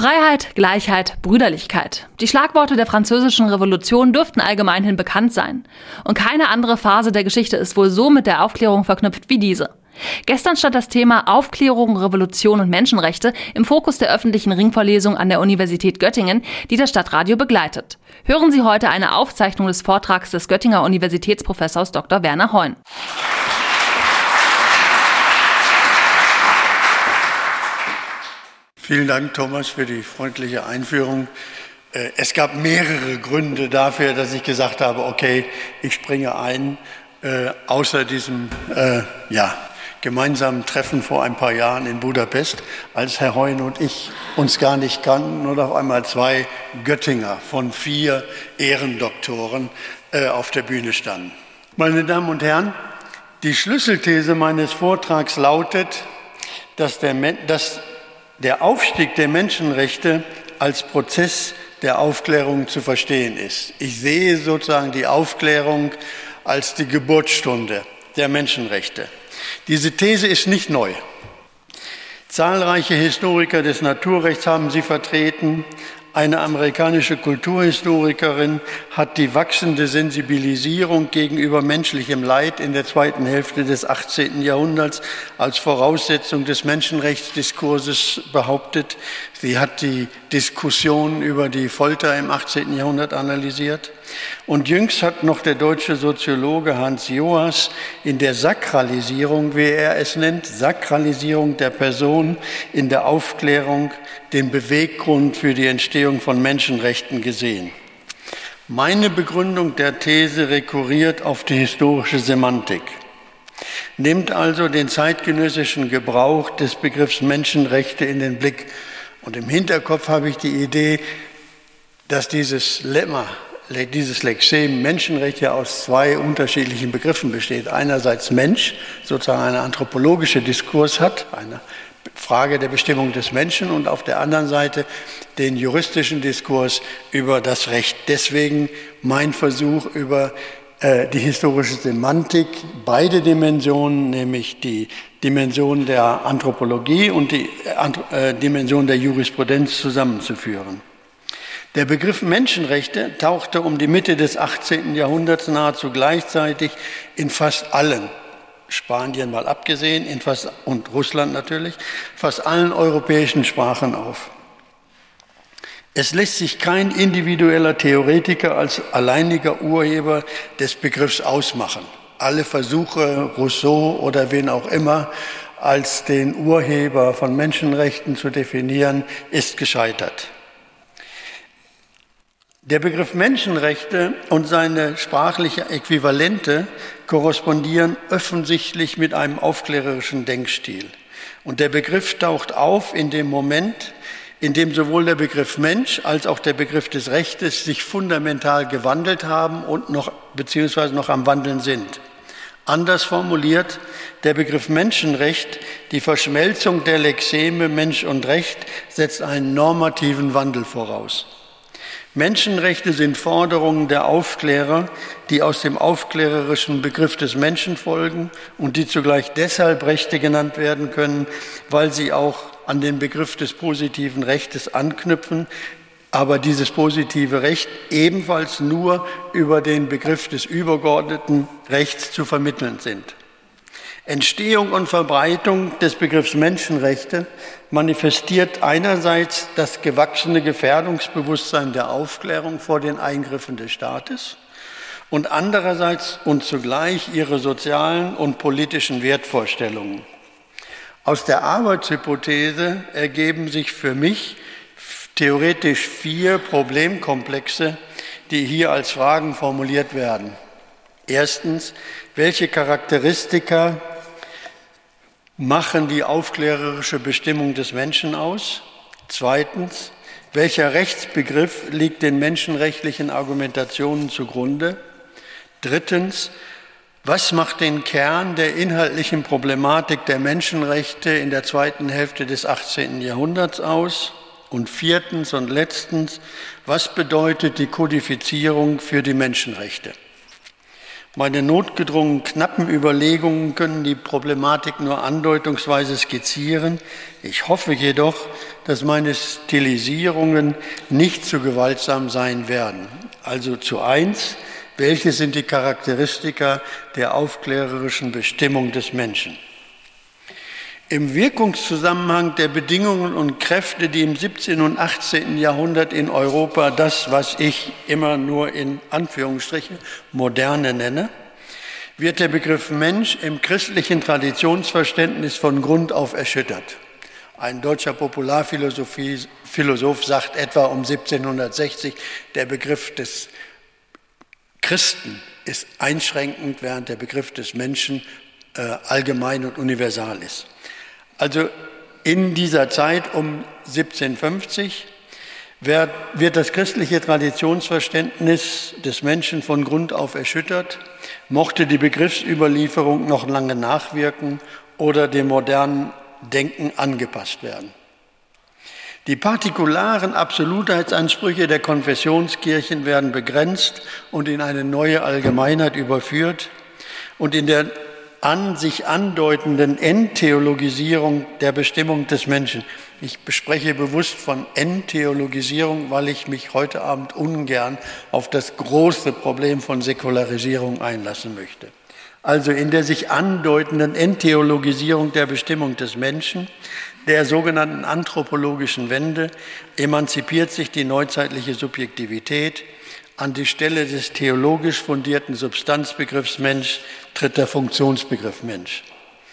Freiheit, Gleichheit, Brüderlichkeit. Die Schlagworte der Französischen Revolution dürften allgemeinhin bekannt sein. Und keine andere Phase der Geschichte ist wohl so mit der Aufklärung verknüpft wie diese. Gestern stand das Thema Aufklärung, Revolution und Menschenrechte im Fokus der öffentlichen Ringvorlesung an der Universität Göttingen, die das Stadtradio begleitet. Hören Sie heute eine Aufzeichnung des Vortrags des Göttinger Universitätsprofessors Dr. Werner Heun. Vielen Dank, Thomas, für die freundliche Einführung. Es gab mehrere Gründe dafür, dass ich gesagt habe, okay, ich springe ein, außer diesem gemeinsamen Treffen vor ein paar Jahren in Budapest, als Herr Heun und ich uns gar nicht kannten und auf einmal 2 Göttinger von 4 Ehrendoktoren auf der Bühne standen. Meine Damen und Herren, die Schlüsselthese meines Vortrags lautet, dass der Aufstieg der Menschenrechte als Prozess der Aufklärung zu verstehen ist. Ich sehe sozusagen die Aufklärung als die Geburtsstunde der Menschenrechte. Diese These ist nicht neu. Zahlreiche Historiker des Naturrechts haben sie vertreten. Eine amerikanische Kulturhistorikerin hat die wachsende Sensibilisierung gegenüber menschlichem Leid in der zweiten Hälfte des 18. Jahrhunderts als Voraussetzung des Menschenrechtsdiskurses behauptet. Sie hat die Diskussion über die Folter im 18. Jahrhundert analysiert. Und jüngst hat noch der deutsche Soziologe Hans Joas in der Sakralisierung, wie er es nennt, Sakralisierung der Person in der Aufklärung, den Beweggrund für die Entstehung von Menschenrechten gesehen. Meine Begründung der These rekurriert auf die historische Semantik, nimmt also den zeitgenössischen Gebrauch des Begriffs Menschenrechte in den Blick. Und im Hinterkopf habe ich die Idee, dass dieses Lexem Menschenrecht ja aus 2 unterschiedlichen Begriffen besteht. Einerseits Mensch, sozusagen eine anthropologische Diskurs hat, eine Frage der Bestimmung des Menschen, und auf der anderen Seite den juristischen Diskurs über das Recht. Deswegen mein Versuch über die historische Semantik, beide Dimensionen, nämlich die Dimension der Anthropologie und die Dimension der Jurisprudenz zusammenzuführen. Der Begriff Menschenrechte tauchte um die Mitte des 18. Jahrhunderts nahezu gleichzeitig in fast allen, Spanien mal abgesehen, und Russland natürlich, fast allen europäischen Sprachen auf. Es lässt sich kein individueller Theoretiker als alleiniger Urheber des Begriffs ausmachen. Alle Versuche, Rousseau oder wen auch immer, als den Urheber von Menschenrechten zu definieren, ist gescheitert. Der Begriff Menschenrechte und seine sprachliche Äquivalente korrespondieren offensichtlich mit einem aufklärerischen Denkstil. Und der Begriff taucht auf in dem Moment, in dem sowohl der Begriff Mensch als auch der Begriff des Rechtes sich fundamental gewandelt haben und noch am Wandeln sind. Anders formuliert, der Begriff Menschenrecht, die Verschmelzung der Lexeme Mensch und Recht, setzt einen normativen Wandel voraus. Menschenrechte sind Forderungen der Aufklärer, die aus dem aufklärerischen Begriff des Menschen folgen und die zugleich deshalb Rechte genannt werden können, weil sie auch an den Begriff des positiven Rechtes anknüpfen, aber dieses positive Recht ebenfalls nur über den Begriff des übergeordneten Rechts zu vermitteln sind. Entstehung und Verbreitung des Begriffs Menschenrechte manifestiert einerseits das gewachsene Gefährdungsbewusstsein der Aufklärung vor den Eingriffen des Staates und andererseits und zugleich ihre sozialen und politischen Wertvorstellungen. Aus der Arbeitshypothese ergeben sich für mich theoretisch 4 Problemkomplexe, die hier als Fragen formuliert werden. Erstens, welche Charakteristika machen die aufklärerische Bestimmung des Menschen aus? Zweitens, welcher Rechtsbegriff liegt den menschenrechtlichen Argumentationen zugrunde? Drittens, was macht den Kern der inhaltlichen Problematik der Menschenrechte in der zweiten Hälfte des 18. Jahrhunderts aus? Und viertens und letztens, was bedeutet die Kodifizierung für die Menschenrechte? Meine notgedrungen knappen Überlegungen können die Problematik nur andeutungsweise skizzieren. Ich hoffe jedoch, dass meine Stilisierungen nicht zu gewaltsam sein werden. Also zu eins: Welche sind die Charakteristika der aufklärerischen Bestimmung des Menschen? Im Wirkungszusammenhang der Bedingungen und Kräfte, die im 17. und 18. Jahrhundert in Europa das, was ich immer nur in Anführungsstrichen Moderne nenne, wird der Begriff Mensch im christlichen Traditionsverständnis von Grund auf erschüttert. Ein deutscher Popularphilosoph sagt etwa um 1760, der Begriff des Christen ist einschränkend, während der Begriff des Menschen allgemein und universal ist. Also in dieser Zeit um 1750 wird das christliche Traditionsverständnis des Menschen von Grund auf erschüttert, mochte die Begriffsüberlieferung noch lange nachwirken oder dem modernen Denken angepasst werden. Die partikularen Absolutheitsansprüche der Konfessionskirchen werden begrenzt und in eine neue Allgemeinheit überführt und in der sich andeutenden Entheologisierung der Bestimmung des Menschen. Ich spreche bewusst von Entheologisierung, weil ich mich heute Abend ungern auf das große Problem von Säkularisierung einlassen möchte. Also in der sich andeutenden Entheologisierung der Bestimmung des Menschen, der sogenannten anthropologischen Wende, emanzipiert sich die neuzeitliche Subjektivität. An die Stelle des theologisch fundierten Substanzbegriffs Mensch tritt der Funktionsbegriff Mensch.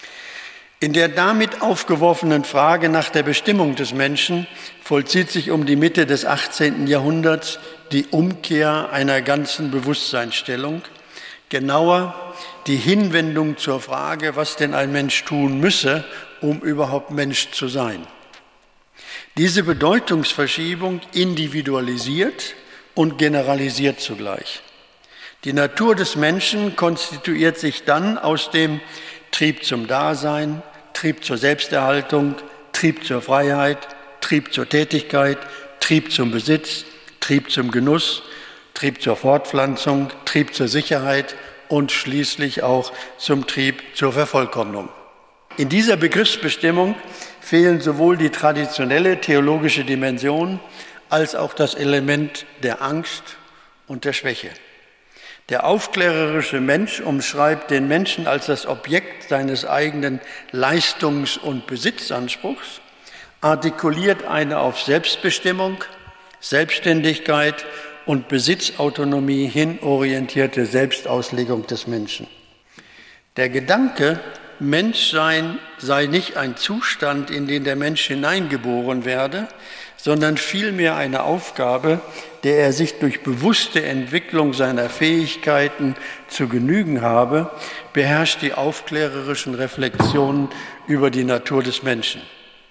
In der damit aufgeworfenen Frage nach der Bestimmung des Menschen vollzieht sich um die Mitte des 18. Jahrhunderts die Umkehr einer ganzen Bewusstseinsstellung, genauer die Hinwendung zur Frage, was denn ein Mensch tun müsse, um überhaupt Mensch zu sein. Diese Bedeutungsverschiebung individualisiert und generalisiert zugleich. Die Natur des Menschen konstituiert sich dann aus dem Trieb zum Dasein, Trieb zur Selbsterhaltung, Trieb zur Freiheit, Trieb zur Tätigkeit, Trieb zum Besitz, Trieb zum Genuss, Trieb zur Fortpflanzung, Trieb zur Sicherheit und schließlich auch zum Trieb zur Vervollkommnung. In dieser Begriffsbestimmung fehlen sowohl die traditionelle theologische Dimension als auch das Element der Angst und der Schwäche. Der aufklärerische Mensch umschreibt den Menschen als das Objekt seines eigenen Leistungs- und Besitzanspruchs, artikuliert eine auf Selbstbestimmung, Selbstständigkeit und Besitzautonomie hin orientierte Selbstauslegung des Menschen. Der Gedanke, Menschsein sei nicht ein Zustand, in den der Mensch hineingeboren werde, sondern vielmehr eine Aufgabe, der er sich durch bewusste Entwicklung seiner Fähigkeiten zu genügen habe, beherrscht die aufklärerischen Reflexionen über die Natur des Menschen.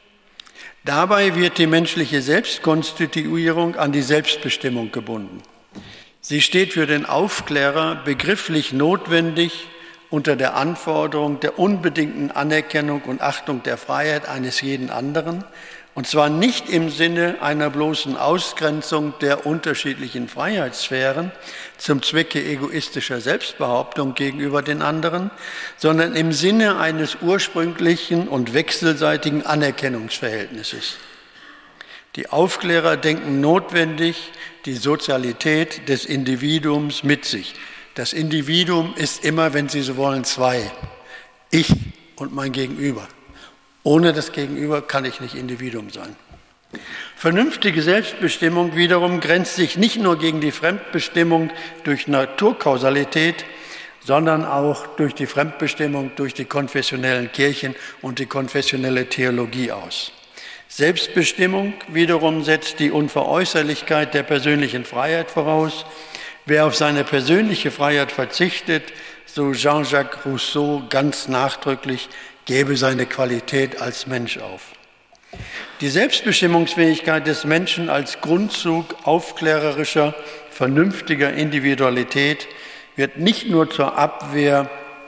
Dabei wird die menschliche Selbstkonstituierung an die Selbstbestimmung gebunden. Sie steht für den Aufklärer begrifflich notwendig unter der Anforderung der unbedingten Anerkennung und Achtung der Freiheit eines jeden anderen, und zwar nicht im Sinne einer bloßen Ausgrenzung der unterschiedlichen Freiheitssphären zum Zwecke egoistischer Selbstbehauptung gegenüber den anderen, sondern im Sinne eines ursprünglichen und wechselseitigen Anerkennungsverhältnisses. Die Aufklärer denken notwendig die Sozialität des Individuums mit sich. Das Individuum ist immer, wenn Sie so wollen, zwei. Ich und mein Gegenüber. Ohne das Gegenüber kann ich nicht Individuum sein. Vernünftige Selbstbestimmung wiederum grenzt sich nicht nur gegen die Fremdbestimmung durch Naturkausalität, sondern auch durch die Fremdbestimmung durch die konfessionellen Kirchen und die konfessionelle Theologie aus. Selbstbestimmung wiederum setzt die Unveräußerlichkeit der persönlichen Freiheit voraus. Wer auf seine persönliche Freiheit verzichtet, so Jean-Jacques Rousseau ganz nachdrücklich, gebe seine Qualität als Mensch auf. Die Selbstbestimmungsfähigkeit des Menschen als Grundzug aufklärerischer, vernünftiger Individualität wird nicht nur zur Abwehr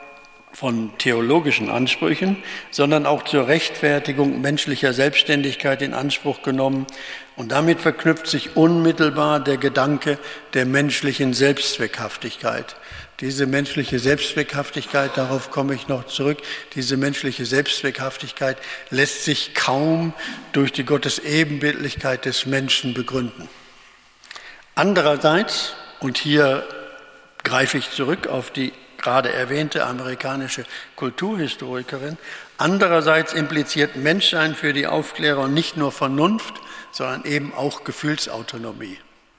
von theologischen Ansprüchen, sondern auch zur Rechtfertigung menschlicher Selbstständigkeit in Anspruch genommen. Und damit verknüpft sich unmittelbar der Gedanke der menschlichen Selbstzweckhaftigkeit. Diese menschliche Selbstzweckhaftigkeit, darauf komme ich noch zurück, diese menschliche Selbstzweckhaftigkeit lässt sich kaum durch die Gottesebenbildlichkeit des Menschen begründen. Andererseits, und hier greife ich zurück auf die gerade erwähnte amerikanische Kulturhistorikerin, andererseits impliziert Menschsein für die Aufklärer nicht nur Vernunft, sondern eben auch Gefühlsautonomie.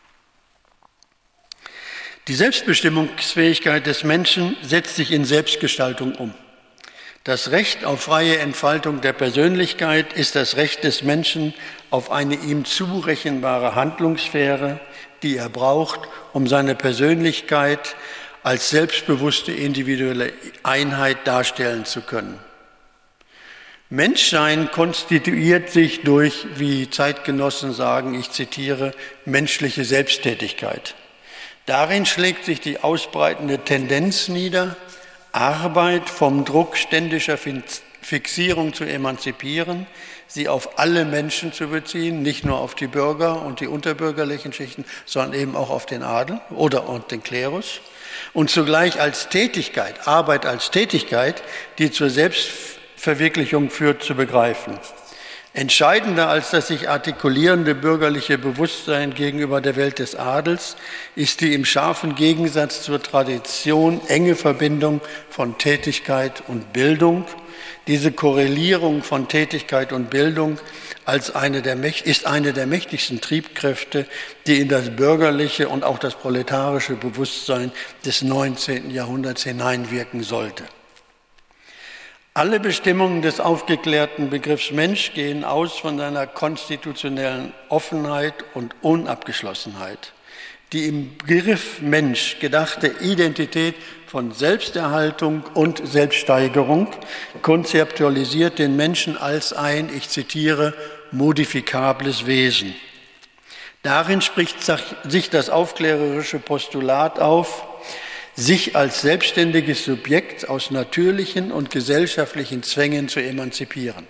Die Selbstbestimmungsfähigkeit des Menschen setzt sich in Selbstgestaltung um. Das Recht auf freie Entfaltung der Persönlichkeit ist das Recht des Menschen auf eine ihm zurechenbare Handlungssphäre, die er braucht, um seine Persönlichkeit als selbstbewusste individuelle Einheit darstellen zu können. Menschsein konstituiert sich durch, wie Zeitgenossen sagen, ich zitiere, menschliche Selbsttätigkeit. Darin schlägt sich die ausbreitende Tendenz nieder, Arbeit vom Druck ständischer Fixierung zu emanzipieren, sie auf alle Menschen zu beziehen, nicht nur auf die Bürger und die unterbürgerlichen Schichten, sondern eben auch auf den Adel und den Klerus. Und zugleich als Tätigkeit, Arbeit als Tätigkeit, die zur Selbstverwirklichung führt, zu begreifen. Entscheidender als das sich artikulierende bürgerliche Bewusstsein gegenüber der Welt des Adels ist die im scharfen Gegensatz zur Tradition enge Verbindung von Tätigkeit und Bildung. Diese Korrelierung von Tätigkeit und Bildung ist eine der mächtigsten Triebkräfte, die in das bürgerliche und auch das proletarische Bewusstsein des 19. Jahrhunderts hineinwirken sollte. Alle Bestimmungen des aufgeklärten Begriffs Mensch gehen aus von seiner konstitutionellen Offenheit und Unabgeschlossenheit. Die im Begriff Mensch gedachte Identität von Selbsterhaltung und Selbststeigerung konzeptualisiert den Menschen als ein, ich zitiere, modifikables Wesen. Darin spricht sich das aufklärerische Postulat auf, sich als selbstständiges Subjekt aus natürlichen und gesellschaftlichen Zwängen zu emanzipieren.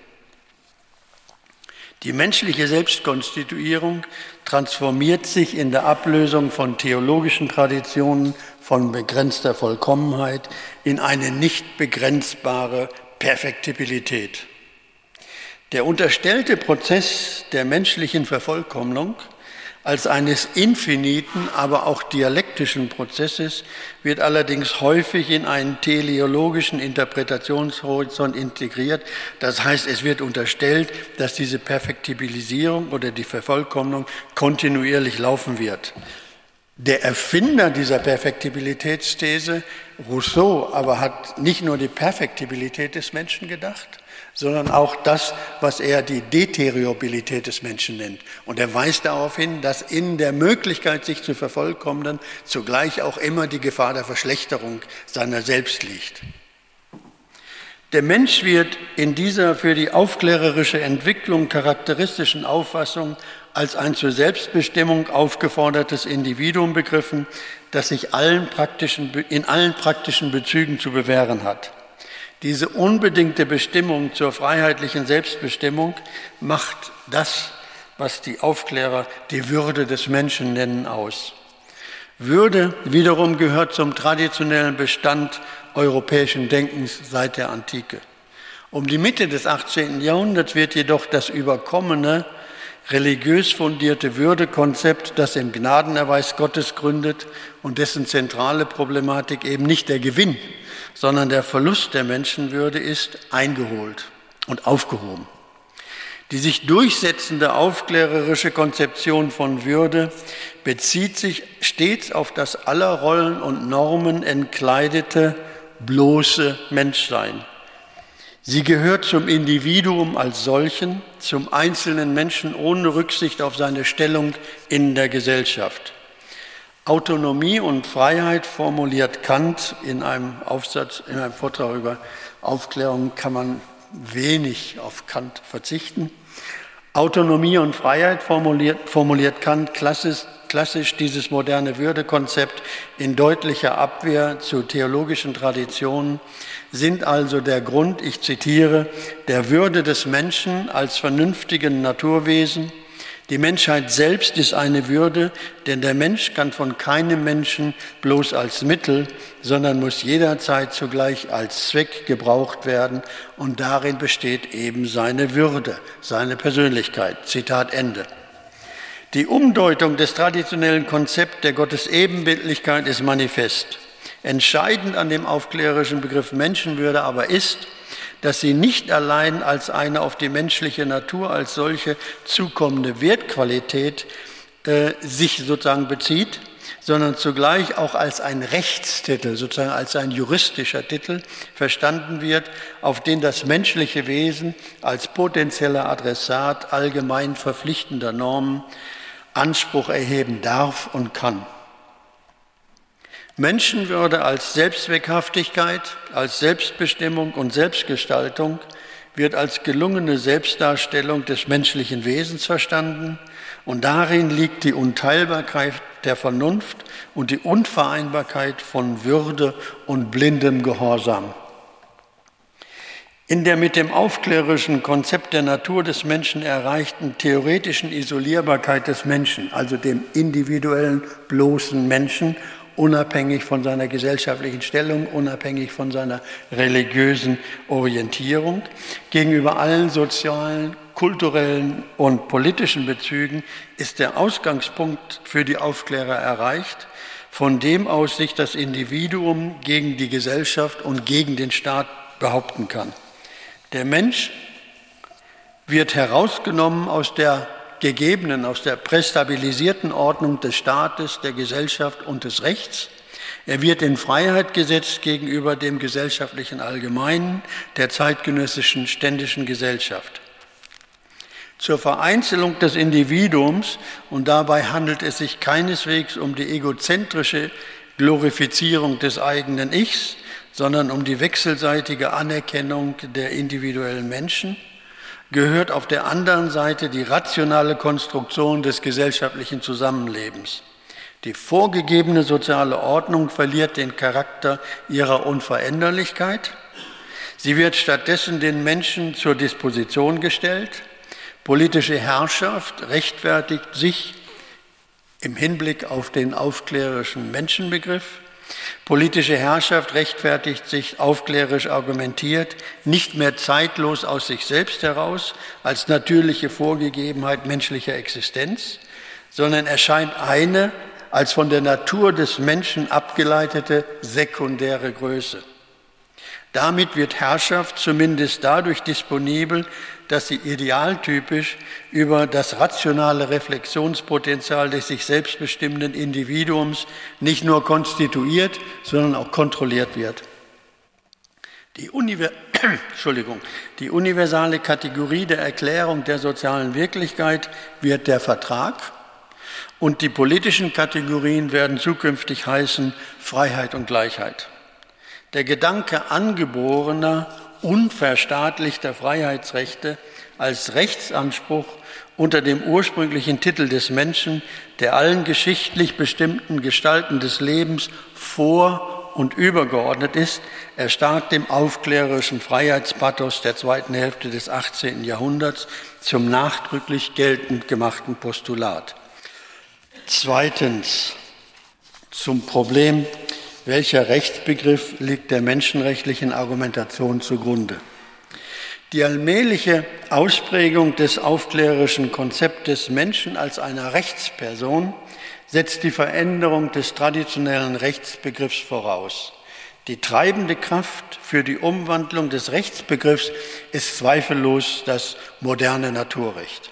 Die menschliche Selbstkonstituierung transformiert sich in der Ablösung von theologischen Traditionen von begrenzter Vollkommenheit in eine nicht begrenzbare Perfektibilität. Der unterstellte Prozess der menschlichen Vervollkommnung als eines infiniten, aber auch dialektischen Prozesses wird allerdings häufig in einen teleologischen Interpretationshorizont integriert. Das heißt, es wird unterstellt, dass diese Perfektibilisierung oder die Vervollkommnung kontinuierlich laufen wird. Der Erfinder dieser Perfektibilitätsthese, Rousseau, aber hat nicht nur die Perfektibilität des Menschen gedacht, sondern auch das, was er die Deteriorabilität des Menschen nennt. Und er weist darauf hin, dass in der Möglichkeit, sich zu vervollkommnen, zugleich auch immer die Gefahr der Verschlechterung seiner selbst liegt. Der Mensch wird in dieser für die aufklärerische Entwicklung charakteristischen Auffassung als ein zur Selbstbestimmung aufgefordertes Individuum begriffen, das sich in allen praktischen Bezügen zu bewähren hat. Diese unbedingte Bestimmung zur freiheitlichen Selbstbestimmung macht das, was die Aufklärer die Würde des Menschen nennen, aus. Würde wiederum gehört zum traditionellen Bestand europäischen Denkens seit der Antike. Um die Mitte des 18. Jahrhunderts wird jedoch das überkommene, religiös fundierte Würdekonzept, das im Gnadenerweis Gottes gründet und dessen zentrale Problematik eben nicht der Gewinn, sondern der Verlust der Menschenwürde ist, eingeholt und aufgehoben. Die sich durchsetzende aufklärerische Konzeption von Würde bezieht sich stets auf das aller Rollen und Normen entkleidete, bloße Menschsein. Sie gehört zum Individuum als solchen, zum einzelnen Menschen ohne Rücksicht auf seine Stellung in der Gesellschaft. Autonomie und Freiheit formuliert Kant in einem Vortrag über Aufklärung, kann man wenig auf Kant verzichten. Autonomie und Freiheit formuliert Kant klassisch dieses moderne Würdekonzept in deutlicher Abwehr zu theologischen Traditionen, sind also der Grund, ich zitiere, der Würde des Menschen als vernünftigen Naturwesen. Die Menschheit selbst ist eine Würde, denn der Mensch kann von keinem Menschen bloß als Mittel, sondern muss jederzeit zugleich als Zweck gebraucht werden und darin besteht eben seine Würde, seine Persönlichkeit. Zitat Ende. Die Umdeutung des traditionellen Konzepts der Gottesebenbildlichkeit ist manifest. Entscheidend an dem aufklärerischen Begriff Menschenwürde aber ist, dass sie nicht allein als eine auf die menschliche Natur als solche zukommende Wertqualität sich sozusagen bezieht, sondern zugleich auch als ein Rechtstitel, sozusagen als ein juristischer Titel verstanden wird, auf den das menschliche Wesen als potenzieller Adressat allgemein verpflichtender Normen Anspruch erheben darf und kann. Menschenwürde als Selbstzweckhaftigkeit, als Selbstbestimmung und Selbstgestaltung wird als gelungene Selbstdarstellung des menschlichen Wesens verstanden und darin liegt die Unteilbarkeit der Vernunft und die Unvereinbarkeit von Würde und blindem Gehorsam. In der mit dem aufklärerischen Konzept der Natur des Menschen erreichten theoretischen Isolierbarkeit des Menschen, also dem individuellen, bloßen Menschen, unabhängig von seiner gesellschaftlichen Stellung, unabhängig von seiner religiösen Orientierung, gegenüber allen sozialen, kulturellen und politischen Bezügen ist der Ausgangspunkt für die Aufklärer erreicht, von dem aus sich das Individuum gegen die Gesellschaft und gegen den Staat behaupten kann. Der Mensch wird herausgenommen aus der gegebenen, aus der prästabilisierten Ordnung des Staates, der Gesellschaft und des Rechts. Er wird in Freiheit gesetzt gegenüber dem gesellschaftlichen Allgemeinen, der zeitgenössischen ständischen Gesellschaft. Zur Vereinzelung des Individuums, und dabei handelt es sich keineswegs um die egozentrische Glorifizierung des eigenen Ichs, sondern um die wechselseitige Anerkennung der individuellen Menschen, gehört auf der anderen Seite die rationale Konstruktion des gesellschaftlichen Zusammenlebens. Die vorgegebene soziale Ordnung verliert den Charakter ihrer Unveränderlichkeit. Sie wird stattdessen den Menschen zur Disposition gestellt. Politische Herrschaft rechtfertigt sich im Hinblick auf den aufklärerischen Menschenbegriff. Politische Herrschaft rechtfertigt sich aufklärerisch argumentiert, nicht mehr zeitlos aus sich selbst heraus, als natürliche Vorgegebenheit menschlicher Existenz, sondern erscheint eine als von der Natur des Menschen abgeleitete sekundäre Größe. Damit wird Herrschaft zumindest dadurch disponibel, dass sie idealtypisch über das rationale Reflexionspotenzial des sich selbst bestimmenden Individuums nicht nur konstituiert, sondern auch kontrolliert wird. Die universale Kategorie der Erklärung der sozialen Wirklichkeit wird der Vertrag und die politischen Kategorien werden zukünftig heißen Freiheit und Gleichheit. Der Gedanke angeborener, unverstaatlichter Freiheitsrechte als Rechtsanspruch unter dem ursprünglichen Titel des Menschen, der allen geschichtlich bestimmten Gestalten des Lebens vor- und übergeordnet ist, erstarkt dem aufklärerischen Freiheitspathos der zweiten Hälfte des 18. Jahrhunderts zum nachdrücklich geltend gemachten Postulat. Zweitens zum Problem: Welcher Rechtsbegriff liegt der menschenrechtlichen Argumentation zugrunde? Die allmähliche Ausprägung des aufklärerischen Konzeptes Menschen als einer Rechtsperson setzt die Veränderung des traditionellen Rechtsbegriffs voraus. Die treibende Kraft für die Umwandlung des Rechtsbegriffs ist zweifellos das moderne Naturrecht.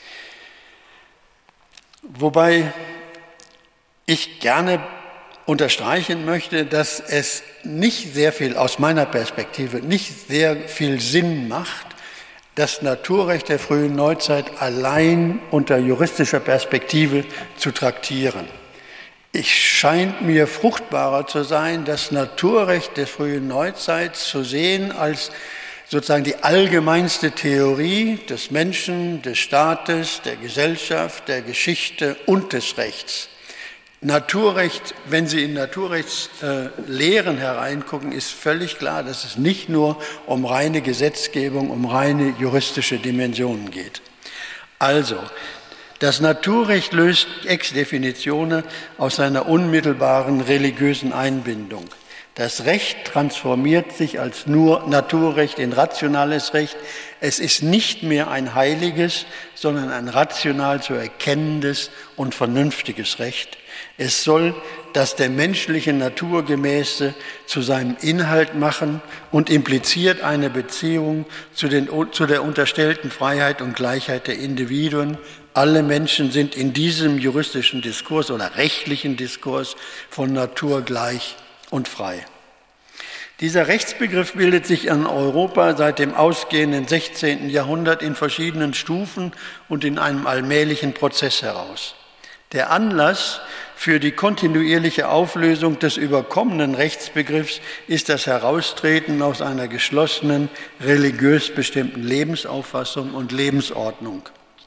Wobei ich gerne unterstreichen möchte, dass es nicht sehr viel, aus meiner Perspektive, nicht sehr viel Sinn macht, das Naturrecht der frühen Neuzeit allein unter juristischer Perspektive zu traktieren. Es scheint mir fruchtbarer zu sein, das Naturrecht der frühen Neuzeit zu sehen als sozusagen die allgemeinste Theorie des Menschen, des Staates, der Gesellschaft, der Geschichte und des Rechts. Naturrecht, wenn Sie in Naturrechtslehren hereingucken, ist völlig klar, dass es nicht nur um reine Gesetzgebung, um reine juristische Dimensionen geht. Also, das Naturrecht löst ex definitione aus seiner unmittelbaren religiösen Einbindung. Das Recht transformiert sich als nur Naturrecht in rationales Recht. Es ist nicht mehr ein heiliges, sondern ein rational zu erkennendes und vernünftiges Recht. Es soll das der menschlichen Natur gemäße zu seinem Inhalt machen und impliziert eine Beziehung zu der unterstellten Freiheit und Gleichheit der Individuen. Alle Menschen sind in diesem juristischen Diskurs oder rechtlichen Diskurs von Natur gleich und frei. Dieser Rechtsbegriff bildet sich in Europa seit dem ausgehenden 16. Jahrhundert in verschiedenen Stufen und in einem allmählichen Prozess heraus. Der Anlass für die kontinuierliche Auflösung des überkommenen Rechtsbegriffs ist das Heraustreten aus einer geschlossenen, religiös bestimmten Lebensauffassung und Lebensordnung.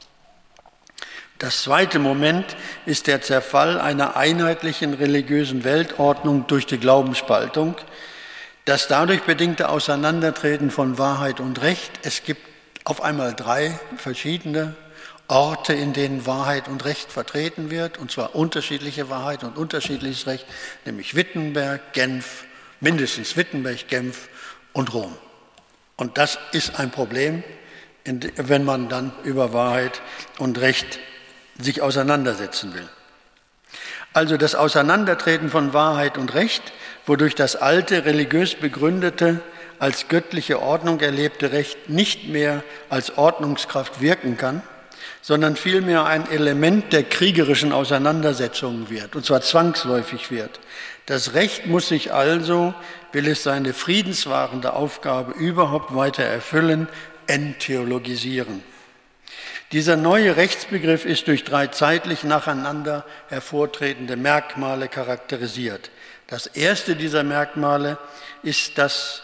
Das zweite Moment ist der Zerfall einer einheitlichen religiösen Weltordnung durch die Glaubensspaltung, das dadurch bedingte Auseinandertreten von Wahrheit und Recht. Es gibt auf einmal 3 verschiedene Orte, in denen Wahrheit und Recht vertreten wird, und zwar unterschiedliche Wahrheit und unterschiedliches Recht, nämlich Wittenberg, Genf, mindestens Wittenberg, Genf und Rom. Und das ist ein Problem, wenn man dann über Wahrheit und Recht sich auseinandersetzen will. Also das Auseinandertreten von Wahrheit und Recht, wodurch das alte, religiös begründete, als göttliche Ordnung erlebte Recht nicht mehr als Ordnungskraft wirken kann, sondern vielmehr ein Element der kriegerischen Auseinandersetzungen wird, und zwar zwangsläufig wird. Das Recht muss sich also, will es seine friedenswahrende Aufgabe überhaupt weiter erfüllen, enttheologisieren. Dieser neue Rechtsbegriff ist durch 3 zeitlich nacheinander hervortretende Merkmale charakterisiert. Das erste dieser Merkmale ist, dass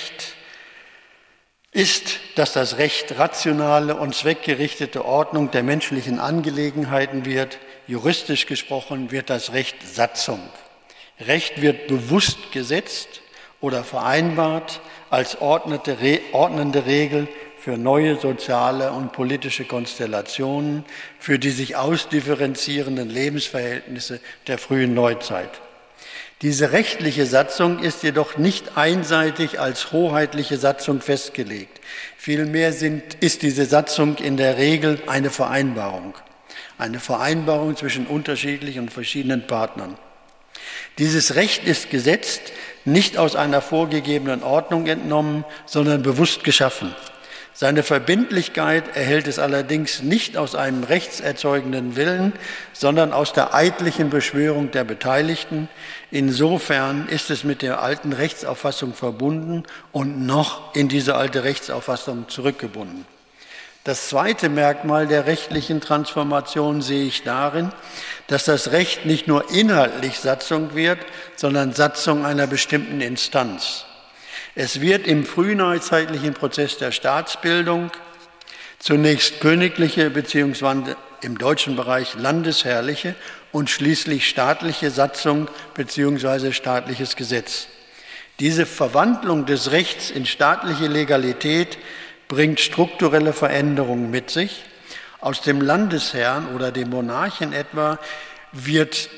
das Recht rationale und zweckgerichtete Ordnung der menschlichen Angelegenheiten wird. Juristisch gesprochen wird das Recht Satzung. Recht wird bewusst gesetzt oder vereinbart als ordnende Regel für neue soziale und politische Konstellationen, für die sich ausdifferenzierenden Lebensverhältnisse der frühen Neuzeit. Diese rechtliche Satzung ist jedoch nicht einseitig als hoheitliche Satzung festgelegt. Vielmehr ist diese Satzung in der Regel eine Vereinbarung zwischen unterschiedlichen und verschiedenen Partnern. Dieses Recht ist gesetzt, nicht aus einer vorgegebenen Ordnung entnommen, sondern bewusst geschaffen. Seine Verbindlichkeit erhält es allerdings nicht aus einem rechtserzeugenden Willen, sondern aus der eidlichen Beschwörung der Beteiligten. Insofern ist es mit der alten Rechtsauffassung verbunden und noch in diese alte Rechtsauffassung zurückgebunden. Das zweite Merkmal der rechtlichen Transformation sehe ich darin, dass das Recht nicht nur inhaltlich Satzung wird, sondern Satzung einer bestimmten Instanz. Es wird im frühneuzeitlichen Prozess der Staatsbildung zunächst königliche bzw. im deutschen Bereich landesherrliche und schließlich staatliche Satzung bzw. staatliches Gesetz. Diese Verwandlung des Rechts in staatliche Legalität bringt strukturelle Veränderungen mit sich. Aus dem Landesherrn oder dem Monarchen etwa wird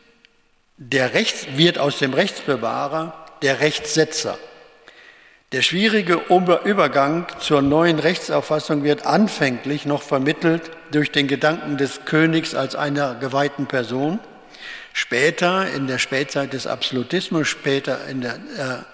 aus dem Rechtsbewahrer der Rechtssetzer. Der schwierige Übergang zur neuen Rechtsauffassung wird anfänglich noch vermittelt durch den Gedanken des Königs als einer geweihten Person. Später, in der Spätzeit des Absolutismus, später in der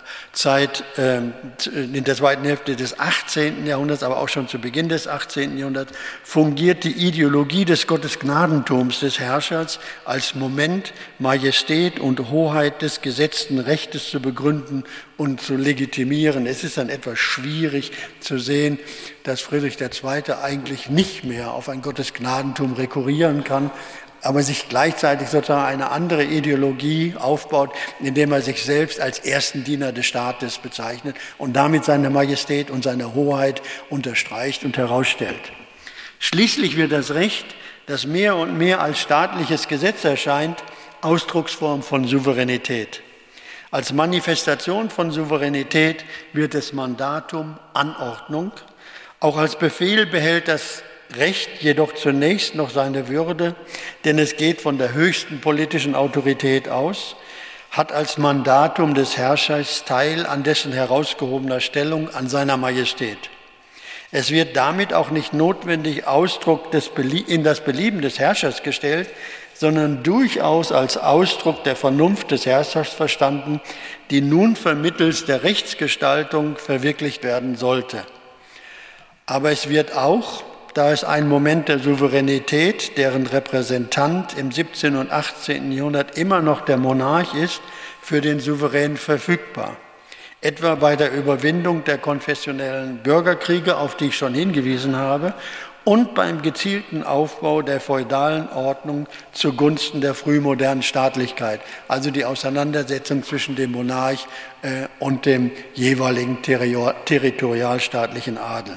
in der zweiten Hälfte des 18. Jahrhunderts, aber auch schon zu Beginn des 18. Jahrhunderts, fungiert die Ideologie des Gottesgnadentums des Herrschers als Moment, Majestät und Hoheit des gesetzten Rechtes zu begründen und zu legitimieren. Es ist dann etwas schwierig zu sehen, dass Friedrich II. Eigentlich nicht mehr auf ein Gottesgnadentum rekurrieren kann, aber sich gleichzeitig sozusagen eine andere Ideologie aufbaut, indem er sich selbst als ersten Diener des Staates bezeichnet und damit seine Majestät und seine Hoheit unterstreicht und herausstellt. Schließlich wird das Recht, das mehr und mehr als staatliches Gesetz erscheint, Ausdrucksform von Souveränität. Als Manifestation von Souveränität wird es Mandatum, Anordnung. Auch als Befehl behält das Recht jedoch zunächst noch seine Würde, denn es geht von der höchsten politischen Autorität aus, hat als Mandatum des Herrschers Teil an dessen herausgehobener Stellung, an seiner Majestät. Es wird damit auch nicht notwendig Ausdruck in das Belieben des Herrschers gestellt, sondern durchaus als Ausdruck der Vernunft des Herrschers verstanden, die nun vermittels der Rechtsgestaltung verwirklicht werden sollte. Aber es wird auch, da es ein Moment der Souveränität, deren Repräsentant im 17. und 18. Jahrhundert immer noch der Monarch ist, für den Souverän verfügbar. Etwa bei der Überwindung der konfessionellen Bürgerkriege, auf die ich schon hingewiesen habe, und beim gezielten Aufbau der feudalen Ordnung zugunsten der frühmodernen Staatlichkeit, also die Auseinandersetzung zwischen dem Monarch und dem jeweiligen territorialstaatlichen Adel.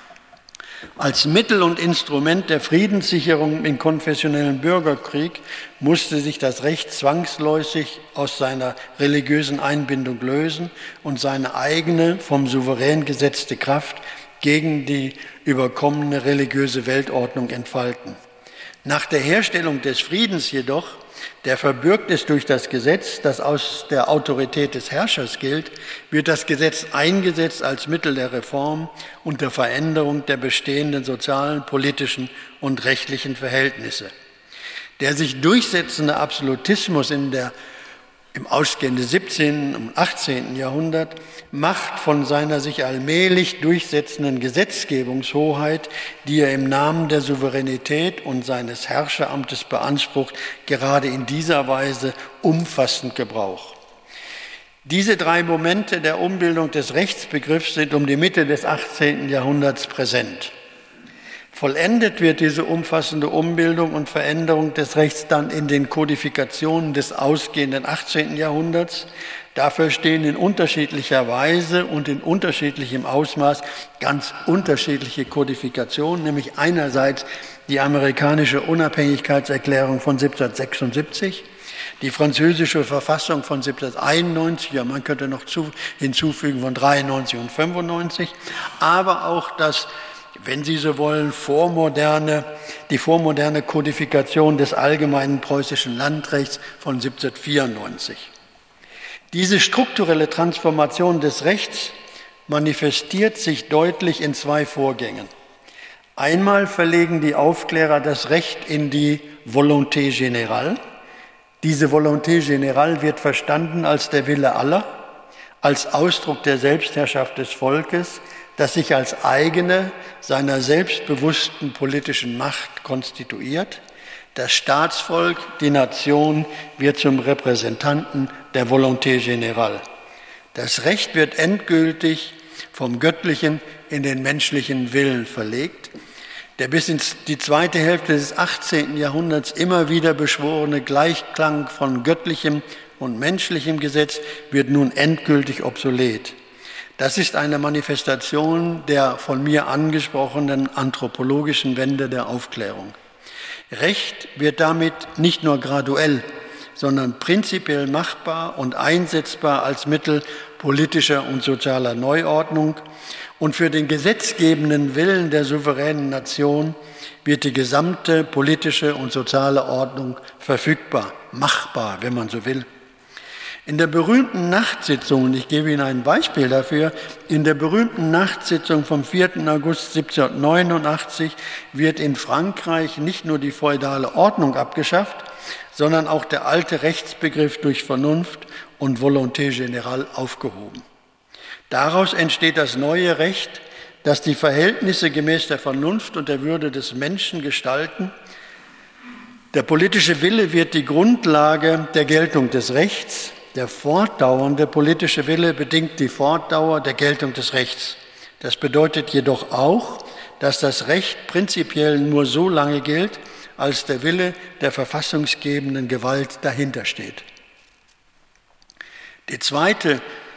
Als Mittel und Instrument der Friedenssicherung im konfessionellen Bürgerkrieg musste sich das Recht zwangsläufig aus seiner religiösen Einbindung lösen und seine eigene, vom Souverän gesetzte Kraft gegen die überkommene religiöse Weltordnung entfalten. Nach der Herstellung des Friedens jedoch, der verbürgt ist durch das Gesetz, das aus der Autorität des Herrschers gilt, wird das Gesetz eingesetzt als Mittel der Reform und der Veränderung der bestehenden sozialen, politischen und rechtlichen Verhältnisse. Der sich durchsetzende Absolutismus im ausgehenden 17. und 18. Jahrhundert macht von seiner sich allmählich durchsetzenden Gesetzgebungshoheit, die er im Namen der Souveränität und seines Herrscheramtes beansprucht, gerade in dieser Weise umfassend Gebrauch. Diese drei Momente der Umbildung des Rechtsbegriffs sind um die Mitte des 18. Jahrhunderts präsent. Vollendet wird diese umfassende Umbildung und Veränderung des Rechts dann in den Kodifikationen des ausgehenden 18. Jahrhunderts. Dafür stehen in unterschiedlicher Weise und in unterschiedlichem Ausmaß ganz unterschiedliche Kodifikationen, nämlich einerseits die amerikanische Unabhängigkeitserklärung von 1776, die französische Verfassung von 1791, ja, man könnte noch hinzufügen von 93 und 95, aber auch das, wenn Sie so wollen, die vormoderne Kodifikation des allgemeinen preußischen Landrechts von 1794. Diese strukturelle Transformation des Rechts manifestiert sich deutlich in zwei Vorgängen. Einmal verlegen die Aufklärer das Recht in die Volonté générale. Diese Volonté générale wird verstanden als der Wille aller, als Ausdruck der Selbstherrschaft des Volkes, das sich als eigene seiner selbstbewussten politischen Macht konstituiert. Das Staatsvolk, die Nation, wird zum Repräsentanten der Volonté générale. Das Recht wird endgültig vom göttlichen in den menschlichen Willen verlegt. Der bis in die zweite Hälfte des 18. Jahrhunderts immer wieder beschworene Gleichklang von göttlichem und menschlichem Gesetz wird nun endgültig obsolet. Das ist eine Manifestation der von mir angesprochenen anthropologischen Wende der Aufklärung. Recht wird damit nicht nur graduell, sondern prinzipiell machbar und einsetzbar als Mittel politischer und sozialer Neuordnung. Und für den gesetzgebenden Willen der souveränen Nation wird die gesamte politische und soziale Ordnung verfügbar, machbar, wenn man so will. In der berühmten Nachtsitzung, und ich gebe Ihnen ein Beispiel dafür, in der berühmten Nachtsitzung vom 4. August 1789 wird in Frankreich nicht nur die feudale Ordnung abgeschafft, sondern auch der alte Rechtsbegriff durch Vernunft und Volonté générale aufgehoben. Daraus entsteht das neue Recht, das die Verhältnisse gemäß der Vernunft und der Würde des Menschen gestalten. Der politische Wille wird die Grundlage der Geltung des Rechts. Der fortdauernde politische Wille bedingt die Fortdauer der Geltung des Rechts. Das bedeutet jedoch auch, dass das Recht prinzipiell nur so lange gilt, als der Wille der verfassungsgebenden Gewalt dahinter steht. Der zweite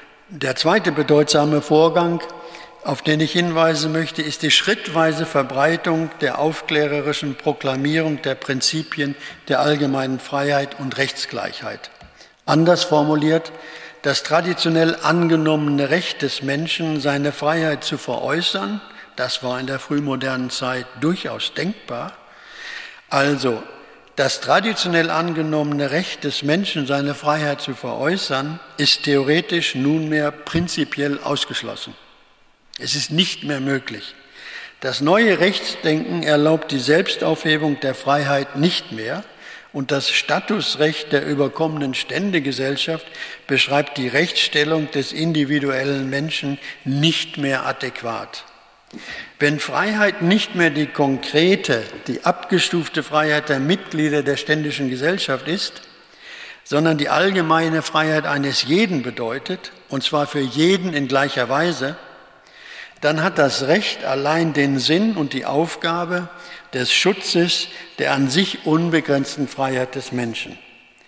bedeutsame Vorgang, auf den ich hinweisen möchte, ist die schrittweise Verbreitung der aufklärerischen Proklamierung der Prinzipien der allgemeinen Freiheit und Rechtsgleichheit. Anders formuliert, das traditionell angenommene Recht des Menschen, seine Freiheit zu veräußern, das war in der frühmodernen Zeit durchaus denkbar. Also das traditionell angenommene Recht des Menschen, seine Freiheit zu veräußern, ist theoretisch nunmehr prinzipiell ausgeschlossen. Es ist nicht mehr möglich. Das neue Rechtsdenken erlaubt die Selbstaufhebung der Freiheit nicht mehr und das Statusrecht der überkommenen Ständegesellschaft beschreibt die Rechtsstellung des individuellen Menschen nicht mehr adäquat. Wenn Freiheit nicht mehr die konkrete, die abgestufte Freiheit der Mitglieder der ständischen Gesellschaft ist, sondern die allgemeine Freiheit eines jeden bedeutet, und zwar für jeden in gleicher Weise, dann hat das Recht allein den Sinn und die Aufgabe des Schutzes der an sich unbegrenzten Freiheit des Menschen.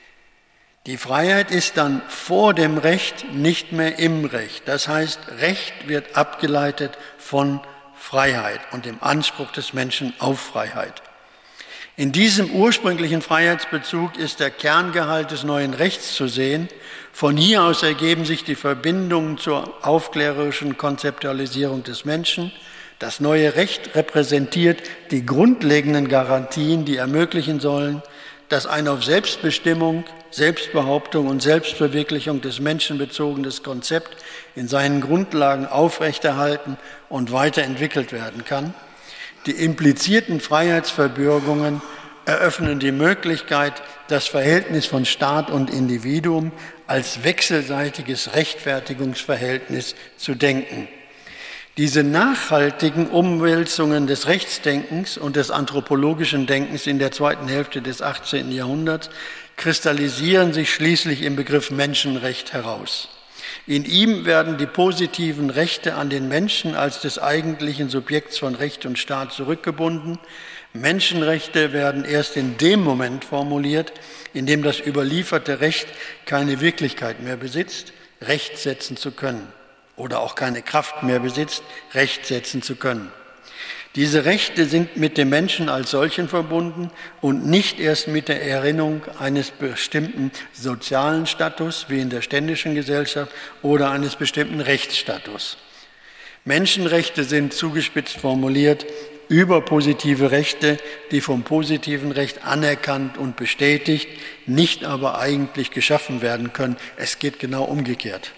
Die Freiheit ist dann vor dem Recht, nicht mehr im Recht. Das heißt, Recht wird abgeleitet von Freiheit und dem Anspruch des Menschen auf Freiheit. In diesem ursprünglichen Freiheitsbezug ist der Kerngehalt des neuen Rechts zu sehen. Von hier aus ergeben sich die Verbindungen zur aufklärerischen Konzeptualisierung des Menschen. Das neue Recht repräsentiert die grundlegenden Garantien, die ermöglichen sollen, dass ein auf Selbstbestimmung, Selbstbehauptung und Selbstverwirklichung des Menschen bezogenes Konzept in seinen Grundlagen aufrechterhalten und weiterentwickelt werden kann. Die implizierten Freiheitsverbürgungen eröffnen die Möglichkeit, das Verhältnis von Staat und Individuum als wechselseitiges Rechtfertigungsverhältnis zu denken. Diese nachhaltigen Umwälzungen des Rechtsdenkens und des anthropologischen Denkens in der zweiten Hälfte des 18. Jahrhunderts kristallisieren sich schließlich im Begriff Menschenrecht heraus. In ihm werden die positiven Rechte an den Menschen als des eigentlichen Subjekts von Recht und Staat zurückgebunden. Menschenrechte werden erst in dem Moment formuliert, in dem das überlieferte Recht keine Wirklichkeit mehr besitzt, Recht setzen zu können, oder auch keine Kraft mehr besitzt, Recht setzen zu können. Diese Rechte sind mit dem Menschen als solchen verbunden und nicht erst mit der Erinnerung eines bestimmten sozialen Status, wie in der ständischen Gesellschaft, oder eines bestimmten Rechtsstatus. Menschenrechte sind zugespitzt formuliert überpositive Rechte, die vom positiven Recht anerkannt und bestätigt, nicht aber eigentlich geschaffen werden können. Es geht genau umgekehrt.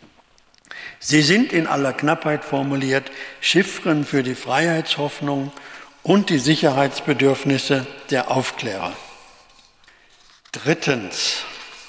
Sie sind in aller Knappheit formuliert Chiffren für die Freiheitshoffnung und die Sicherheitsbedürfnisse der Aufklärer. Drittens,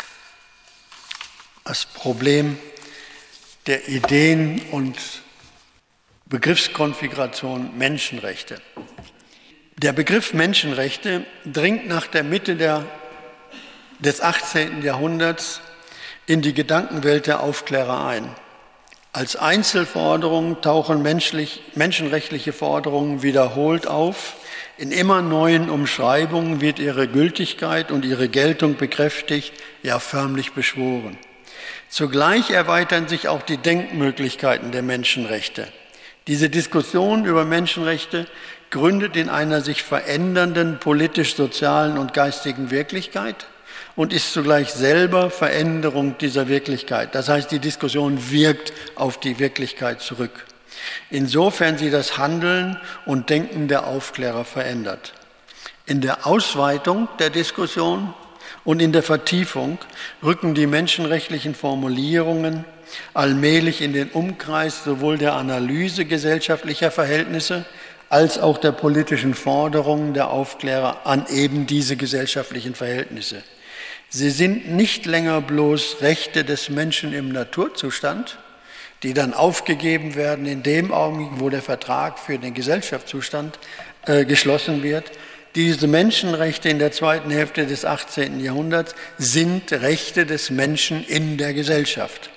das Problem der Ideen und Begriffskonfiguration Menschenrechte. Der Begriff Menschenrechte dringt nach der Mitte des 18. Jahrhunderts in die Gedankenwelt der Aufklärer ein. Als Einzelforderungen tauchen menschenrechtliche Forderungen wiederholt auf. In immer neuen Umschreibungen wird ihre Gültigkeit und ihre Geltung bekräftigt, ja förmlich beschworen. Zugleich erweitern sich auch die Denkmöglichkeiten der Menschenrechte. Diese Diskussion über Menschenrechte gründet in einer sich verändernden politisch-sozialen und geistigen Wirklichkeit und ist zugleich selber Veränderung dieser Wirklichkeit. Das heißt, die Diskussion wirkt auf die Wirklichkeit zurück. Insofern sie das Handeln und Denken der Aufklärer verändert. In der Ausweitung der Diskussion und in der Vertiefung rücken die menschenrechtlichen Formulierungen allmählich in den Umkreis sowohl der Analyse gesellschaftlicher Verhältnisse als auch der politischen Forderungen der Aufklärer an eben diese gesellschaftlichen Verhältnisse. Sie sind nicht länger bloß Rechte des Menschen im Naturzustand, die dann aufgegeben werden in dem Augenblick, wo der Vertrag für den Gesellschaftszustand geschlossen wird. Diese Menschenrechte in der zweiten Hälfte des 18. Jahrhunderts sind Rechte des Menschen in der Gesellschaft.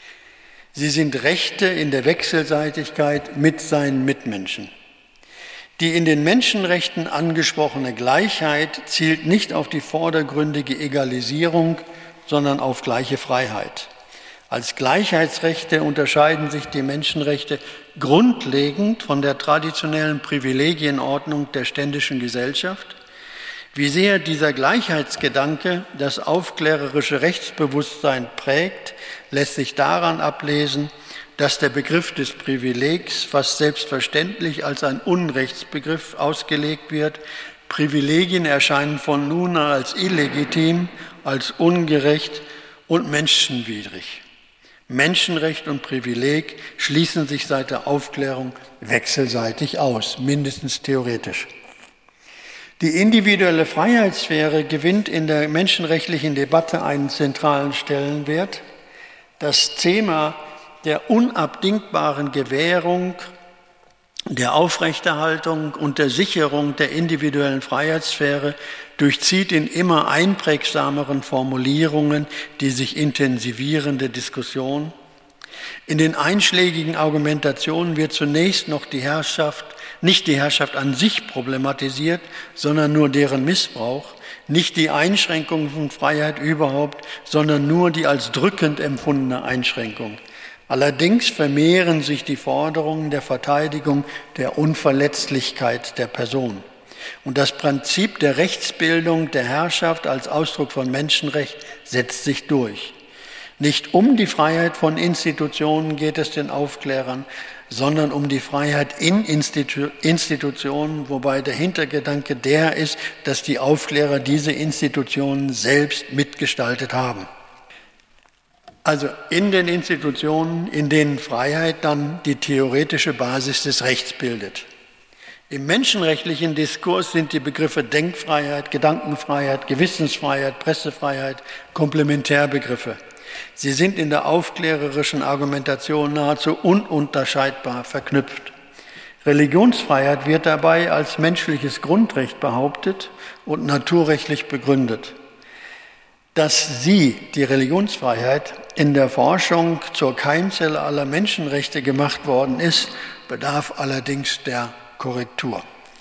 Sie sind Rechte in der Wechselseitigkeit mit seinen Mitmenschen. Die in den Menschenrechten angesprochene Gleichheit zielt nicht auf die vordergründige Egalisierung, sondern auf gleiche Freiheit. Als Gleichheitsrechte unterscheiden sich die Menschenrechte grundlegend von der traditionellen Privilegienordnung der ständischen Gesellschaft. Wie sehr dieser Gleichheitsgedanke das aufklärerische Rechtsbewusstsein prägt, lässt sich daran ablesen, dass der Begriff des Privilegs fast selbstverständlich als ein Unrechtsbegriff ausgelegt wird. Privilegien erscheinen von nun an als illegitim, als ungerecht und menschenwidrig. Menschenrecht und Privileg schließen sich seit der Aufklärung wechselseitig aus, mindestens theoretisch. Die individuelle Freiheitssphäre gewinnt in der menschenrechtlichen Debatte einen zentralen Stellenwert. Das Thema der unabdingbaren Gewährung, der Aufrechterhaltung und der Sicherung der individuellen Freiheitssphäre durchzieht in immer einprägsameren Formulierungen die sich intensivierende Diskussion. In den einschlägigen Argumentationen wird zunächst noch nicht die Herrschaft an sich problematisiert, sondern nur deren Missbrauch, nicht die Einschränkung von Freiheit überhaupt, sondern nur die als drückend empfundene Einschränkung. Allerdings vermehren sich die Forderungen der Verteidigung der Unverletzlichkeit der Person. Und das Prinzip der Rechtsbildung der Herrschaft als Ausdruck von Menschenrecht setzt sich durch. Nicht um die Freiheit von Institutionen geht es den Aufklärern, sondern um die Freiheit in Institutionen, wobei der Hintergedanke der ist, dass die Aufklärer diese Institutionen selbst mitgestaltet haben. Also in den Institutionen, in denen Freiheit dann die theoretische Basis des Rechts bildet. Im menschenrechtlichen Diskurs sind die Begriffe Denkfreiheit, Gedankenfreiheit, Gewissensfreiheit, Pressefreiheit Komplementärbegriffe. Sie sind in der aufklärerischen Argumentation nahezu ununterscheidbar verknüpft. Religionsfreiheit wird dabei als menschliches Grundrecht behauptet und naturrechtlich begründet. Dass die Religionsfreiheit, in der Forschung zur Keimzelle aller Menschenrechte gemacht worden ist, bedarf allerdings der Korrektur.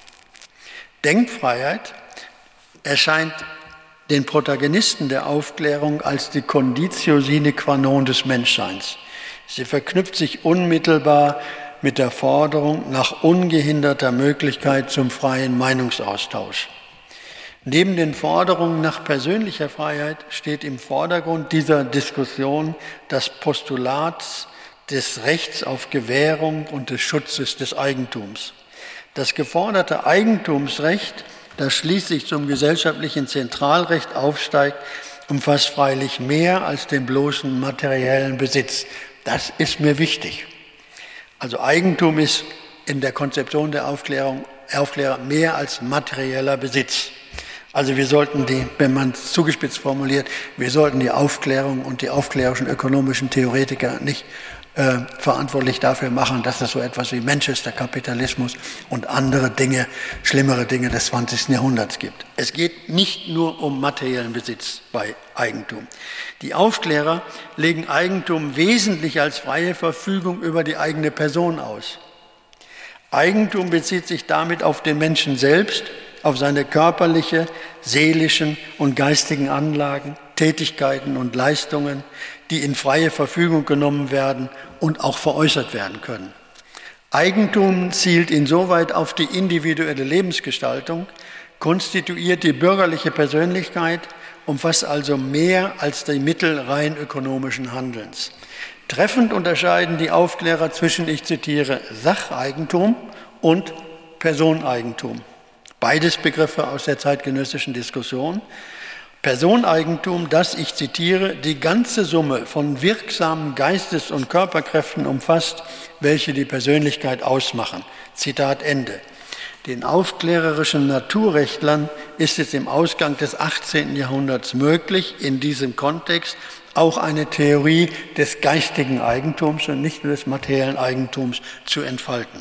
Denkfreiheit erscheint den Protagonisten der Aufklärung als die Conditio sine qua non des Menschseins. Sie verknüpft sich unmittelbar mit der Forderung nach ungehinderter Möglichkeit zum freien Meinungsaustausch. Neben den Forderungen nach persönlicher Freiheit steht im Vordergrund dieser Diskussion das Postulat des Rechts auf Gewährung und des Schutzes des Eigentums. Das geforderte Eigentumsrecht, das schließlich zum gesellschaftlichen Zentralrecht aufsteigt, umfasst freilich mehr als den bloßen materiellen Besitz. Das ist mir wichtig. Also Eigentum ist in der Konzeption der Aufklärer mehr als materieller Besitz. Also wir sollten wenn man es zugespitzt formuliert, wir sollten die Aufklärung und die aufklärerischen ökonomischen Theoretiker nicht verantwortlich dafür machen, dass es so etwas wie Manchester-Kapitalismus und andere Dinge, schlimmere Dinge des 20. Jahrhunderts gibt. Es geht nicht nur um materiellen Besitz bei Eigentum. Die Aufklärer legen Eigentum wesentlich als freie Verfügung über die eigene Person aus. Eigentum bezieht sich damit auf den Menschen selbst, auf seine körperliche, seelischen und geistigen Anlagen, Tätigkeiten und Leistungen, die in freie Verfügung genommen werden und auch veräußert werden können. Eigentum zielt insoweit auf die individuelle Lebensgestaltung, konstituiert die bürgerliche Persönlichkeit, umfasst also mehr als die Mittel rein ökonomischen Handelns. Treffend unterscheiden die Aufklärer zwischen, ich zitiere, Sacheigentum und Personeneigentum. Beides Begriffe aus der zeitgenössischen Diskussion. Personeneigentum, das, ich zitiere, die ganze Summe von wirksamen Geistes- und Körperkräften umfasst, welche die Persönlichkeit ausmachen. Zitat Ende. Den aufklärerischen Naturrechtlern ist es im Ausgang des 18. Jahrhunderts möglich, in diesem Kontext auch eine Theorie des geistigen Eigentums und nicht nur des materiellen Eigentums zu entfalten.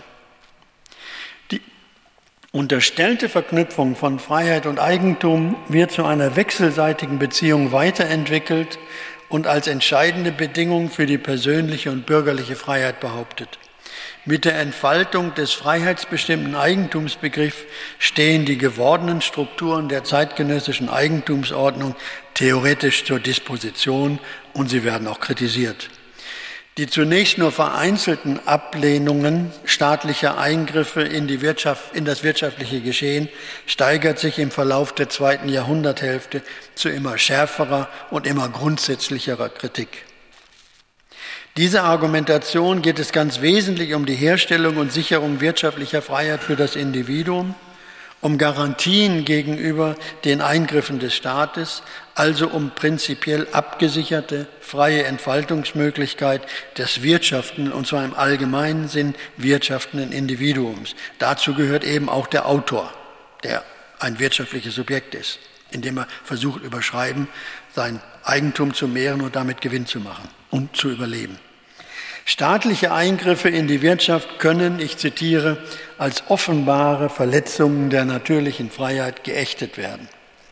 Die unterstellte Verknüpfung von Freiheit und Eigentum wird zu einer wechselseitigen Beziehung weiterentwickelt und als entscheidende Bedingung für die persönliche und bürgerliche Freiheit behauptet. Mit der Entfaltung des freiheitsbestimmten Eigentumsbegriffs stehen die gewordenen Strukturen der zeitgenössischen Eigentumsordnung theoretisch zur Disposition und sie werden auch kritisiert. Die zunächst nur vereinzelten Ablehnungen staatlicher Eingriffe in das wirtschaftliche Geschehen steigert sich im Verlauf der zweiten Jahrhunderthälfte zu immer schärferer und immer grundsätzlicherer Kritik. Dieser Argumentation geht es ganz wesentlich um die Herstellung und Sicherung wirtschaftlicher Freiheit für das Individuum, um Garantien gegenüber den Eingriffen des Staates, also um prinzipiell abgesicherte, freie Entfaltungsmöglichkeit des Wirtschaften, und zwar im allgemeinen Sinn wirtschaftenden Individuums. Dazu gehört eben auch der Autor, der ein wirtschaftliches Subjekt ist, indem er versucht, überschreiben, sein Eigentum zu mehren und damit Gewinn zu machen und zu überleben. Staatliche Eingriffe in die Wirtschaft können, ich zitiere, als offenbare Verletzungen der natürlichen Freiheit geächtet werden.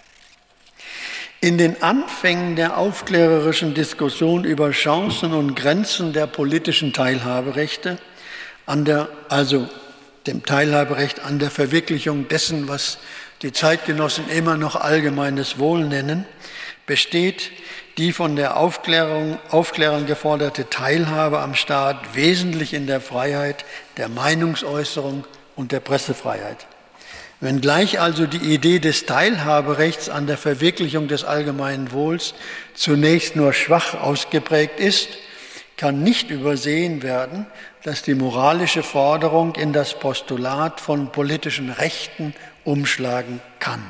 In den Anfängen der aufklärerischen Diskussion über Chancen und Grenzen der politischen Teilhaberechte, also dem Teilhaberecht an der Verwirklichung dessen, was die Zeitgenossen immer noch allgemeines Wohl nennen, besteht die von der Aufklärern geforderte Teilhabe am Staat wesentlich in der Freiheit der Meinungsäußerung und der Pressefreiheit. Wenngleich also die Idee des Teilhaberechts an der Verwirklichung des allgemeinen Wohls zunächst nur schwach ausgeprägt ist, kann nicht übersehen werden, dass die moralische Forderung in das Postulat von politischen Rechten umschlagen kann.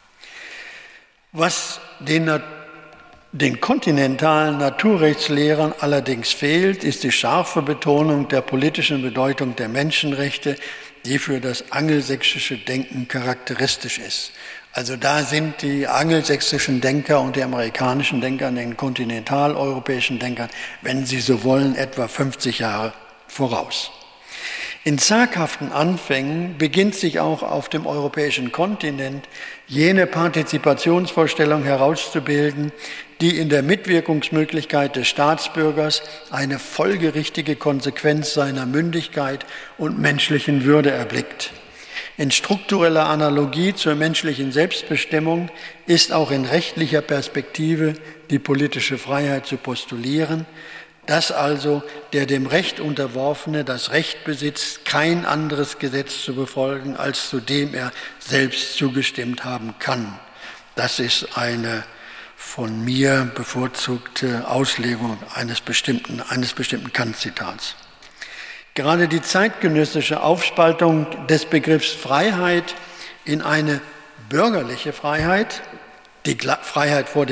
Was den kontinentalen Naturrechtslehrern allerdings fehlt, ist die scharfe Betonung der politischen Bedeutung der Menschenrechte, die für das angelsächsische Denken charakteristisch ist. Also da sind die angelsächsischen Denker und die amerikanischen Denker den kontinentaleuropäischen Denkern, wenn sie so wollen, etwa 50 Jahre voraus. In zaghaften Anfängen beginnt sich auch auf dem europäischen Kontinent jene Partizipationsvorstellung herauszubilden, die in der Mitwirkungsmöglichkeit des Staatsbürgers eine folgerichtige Konsequenz seiner Mündigkeit und menschlichen Würde erblickt. In struktureller Analogie zur menschlichen Selbstbestimmung ist auch in rechtlicher Perspektive die politische Freiheit zu postulieren, dass also der dem Recht Unterworfene das Recht besitzt, kein anderes Gesetz zu befolgen, als zu dem er selbst zugestimmt haben kann. Das ist eine von mir bevorzugte Auslegung eines bestimmten Kant-Zitats. Gerade die zeitgenössische Aufspaltung des Begriffs Freiheit in eine bürgerliche Freiheit, die Gleichheit vor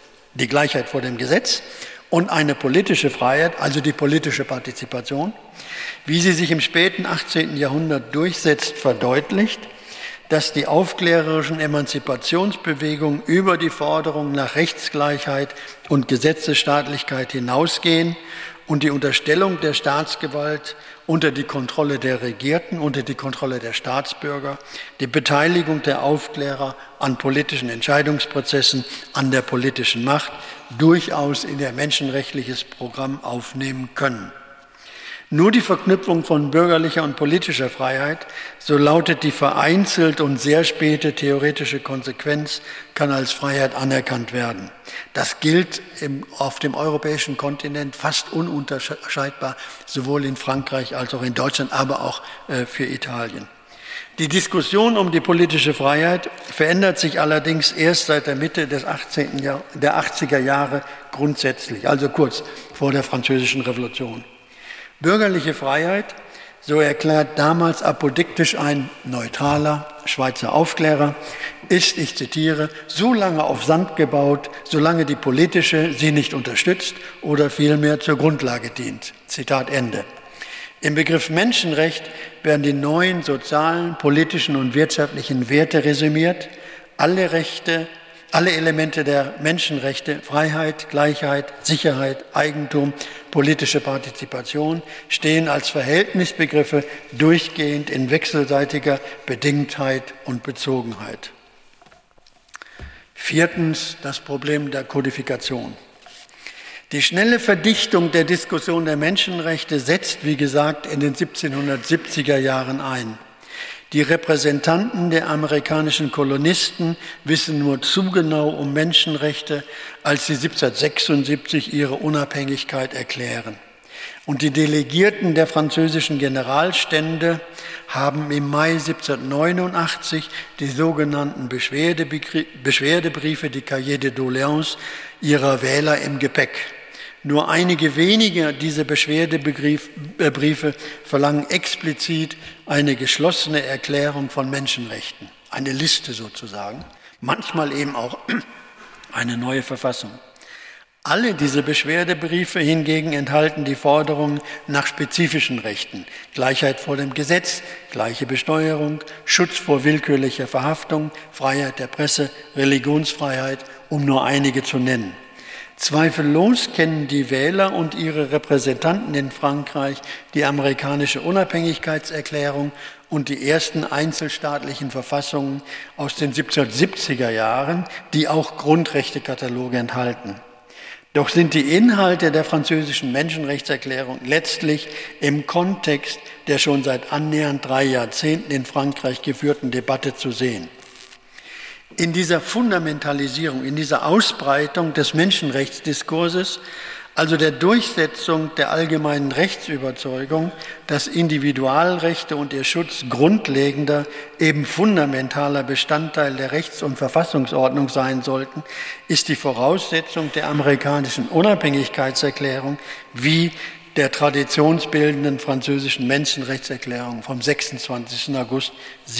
dem Gesetz, und eine politische Freiheit, also die politische Partizipation, wie sie sich im späten 18. Jahrhundert durchsetzt, verdeutlicht, dass die aufklärerischen Emanzipationsbewegungen über die Forderung nach Rechtsgleichheit und Gesetzesstaatlichkeit hinausgehen und die Unterstellung der Staatsgewalt unter die Kontrolle der Regierten, unter die Kontrolle der Staatsbürger, die Beteiligung der Aufklärer an politischen Entscheidungsprozessen, an der politischen Macht durchaus in ihr menschenrechtliches Programm aufnehmen können. Nur die Verknüpfung von bürgerlicher und politischer Freiheit, so lautet die vereinzelt und sehr späte theoretische Konsequenz, kann als Freiheit anerkannt werden. Das gilt auf dem europäischen Kontinent fast ununterscheidbar, sowohl in Frankreich als auch in Deutschland, aber auch für Italien. Die Diskussion um die politische Freiheit verändert sich allerdings erst seit der Mitte der 80er Jahre grundsätzlich, also kurz vor der Französischen Revolution. Bürgerliche Freiheit, so erklärt damals apodiktisch ein neutraler Schweizer Aufklärer, ist, ich zitiere, so lange auf Sand gebaut, solange die politische sie nicht unterstützt oder vielmehr zur Grundlage dient. Zitat Ende. Im Begriff Menschenrecht werden die neuen sozialen, politischen und wirtschaftlichen Werte resümiert. Alle Elemente der Menschenrechte, Freiheit, Gleichheit, Sicherheit, Eigentum, politische Partizipation stehen als Verhältnisbegriffe durchgehend in wechselseitiger Bedingtheit und Bezogenheit. Viertens, das Problem der Kodifikation. Die schnelle Verdichtung der Diskussion der Menschenrechte setzt, wie gesagt, in den 1770er Jahren ein. Die Repräsentanten der amerikanischen Kolonisten wissen nur zu genau um Menschenrechte, als sie 1776 ihre Unabhängigkeit erklären. Und die Delegierten der französischen Generalstände haben im Mai 1789 die sogenannten Beschwerdebriefe, die Cahiers de Doléances, ihrer Wähler im Gepäck. Nur einige wenige dieser Beschwerdebriefe verlangen explizit eine geschlossene Erklärung von Menschenrechten, eine Liste sozusagen, manchmal eben auch eine neue Verfassung. Alle diese Beschwerdebriefe hingegen enthalten die Forderungen nach spezifischen Rechten: Gleichheit vor dem Gesetz, gleiche Besteuerung, Schutz vor willkürlicher Verhaftung, Freiheit der Presse, Religionsfreiheit, um nur einige zu nennen. Zweifellos kennen die Wähler und ihre Repräsentanten in Frankreich die amerikanische Unabhängigkeitserklärung und die ersten einzelstaatlichen Verfassungen aus den 1770er Jahren, die auch Grundrechtekataloge enthalten. Doch sind die Inhalte der französischen Menschenrechtserklärung letztlich im Kontext der schon seit annähernd 3 Jahrzehnten in Frankreich geführten Debatte zu sehen. In dieser Fundamentalisierung, in dieser Ausbreitung des Menschenrechtsdiskurses, also der Durchsetzung der allgemeinen Rechtsüberzeugung, dass Individualrechte und ihr Schutz grundlegender, eben fundamentaler Bestandteil der Rechts- und Verfassungsordnung sein sollten, ist die Voraussetzung der amerikanischen Unabhängigkeitserklärung wie der traditionsbildenden französischen Menschenrechtserklärung vom 26. August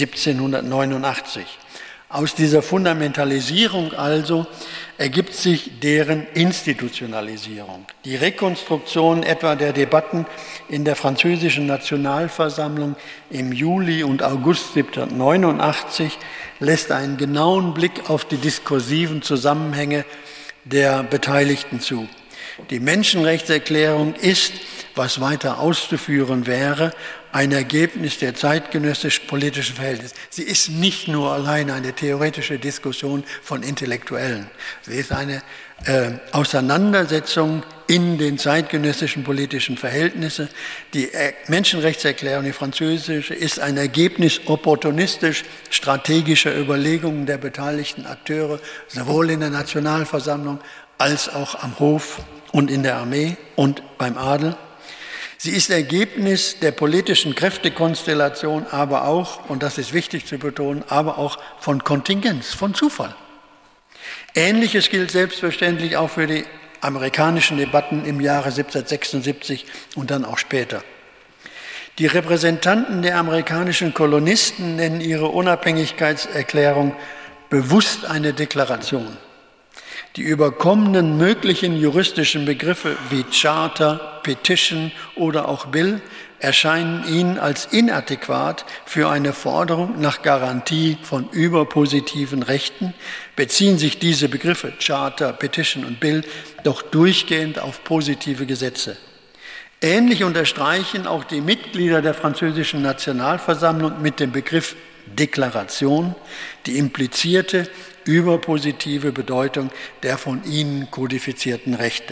1789. Aus dieser Fundamentalisierung also ergibt sich deren Institutionalisierung. Die Rekonstruktion etwa der Debatten in der französischen Nationalversammlung im Juli und August 1789 lässt einen genauen Blick auf die diskursiven Zusammenhänge der Beteiligten zu. Die Menschenrechtserklärung ist, was weiter auszuführen wäre, ein Ergebnis der zeitgenössisch-politischen Verhältnisse. Sie ist nicht nur allein eine theoretische Diskussion von Intellektuellen. Sie ist eine Auseinandersetzung in den zeitgenössischen politischen Verhältnissen. Die Menschenrechtserklärung, die französische, ist ein Ergebnis opportunistisch-strategischer Überlegungen der beteiligten Akteure, sowohl in der Nationalversammlung als auch am Hof und in der Armee und beim Adel. Sie ist Ergebnis der politischen Kräftekonstellation, aber auch, und das ist wichtig zu betonen, aber auch von Kontingenz, von Zufall. Ähnliches gilt selbstverständlich auch für die amerikanischen Debatten im Jahre 1776 und dann auch später. Die Repräsentanten der amerikanischen Kolonisten nennen ihre Unabhängigkeitserklärung bewusst eine Deklaration. Die überkommenen möglichen juristischen Begriffe wie Charter, Petition oder auch Bill erscheinen ihnen als inadäquat für eine Forderung nach Garantie von überpositiven Rechten, beziehen sich diese Begriffe Charter, Petition und Bill doch durchgehend auf positive Gesetze. Ähnlich unterstreichen auch die Mitglieder der französischen Nationalversammlung mit dem Begriff Deklaration die implizierte überpositive Bedeutung der von ihnen kodifizierten Rechte.